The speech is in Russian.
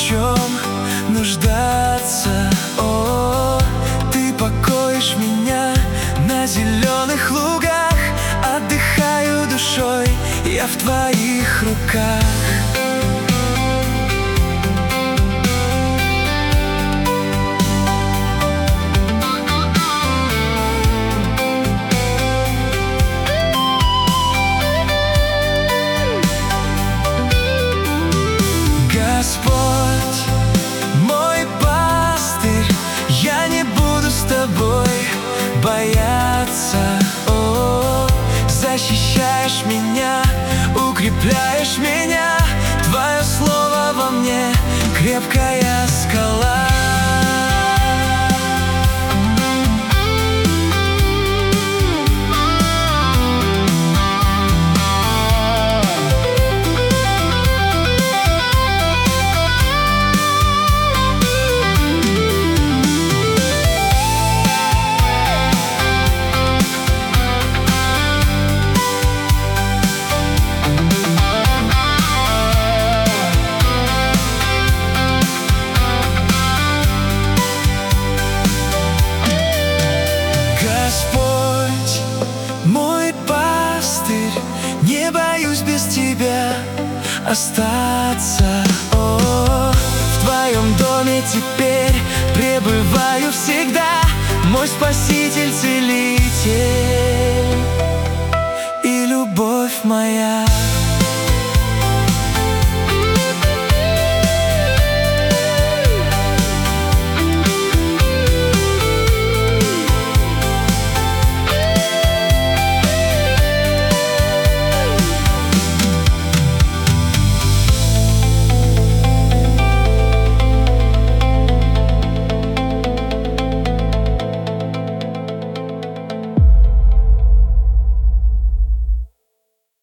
чем нуждаться. О, ты покоишь меня на зеленых лугах. Отдыхаю душой, я в твоих руках. Господь, мой пастырь, я не буду с тобой бояться. О, защищаешь меня, укрепляешь меня. Твое слово во мне, крепкая скала. Господь, мой пастырь, не боюсь без тебя остаться. О, в твоем доме теперь пребываю всегда, мой Спаситель, Целитель и любовь моя.